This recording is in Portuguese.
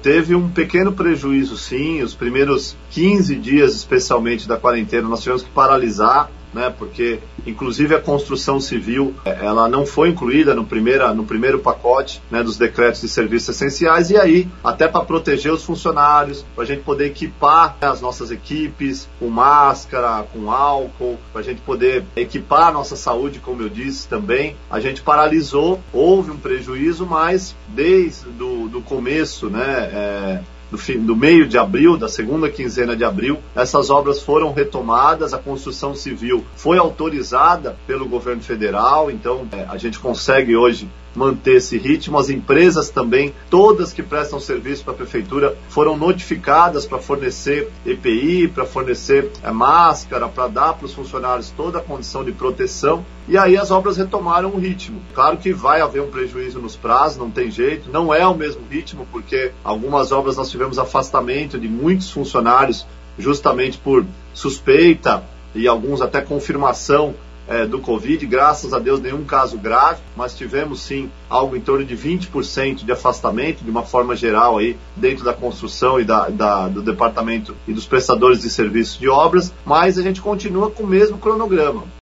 teve um pequeno prejuízo, sim. Os primeiros 15 dias, especialmente da quarentena, nós tivemos que paralisar, né, porque inclusive a construção civil ela não foi incluída no primeiro pacote, né, dos decretos de serviços essenciais, e aí até para proteger os funcionários, para a gente poder equipar, né, as nossas equipes com máscara, com álcool, para a gente poder equipar a nossa saúde, como eu disse também, a gente paralisou. Houve um prejuízo, mas desde do começo, né, do meio de abril, da segunda quinzena de abril, essas obras foram retomadas, a construção civil foi autorizada pelo governo federal, então a gente consegue hoje manter esse ritmo. As empresas também, todas que prestam serviço para a prefeitura, foram notificadas para fornecer EPI, para fornecer máscara, para dar para os funcionários toda a condição de proteção, e aí as obras retomaram o ritmo. Claro que vai haver um prejuízo nos prazos, não tem jeito, não é o mesmo ritmo, porque algumas obras nós tivemos afastamento de muitos funcionários justamente por suspeita e alguns até confirmação do Covid. Graças a Deus nenhum caso grave, mas tivemos sim algo em torno de 20% de afastamento de uma forma geral aí dentro da construção e do departamento e dos prestadores de serviços de obras, mas a gente continua com o mesmo cronograma.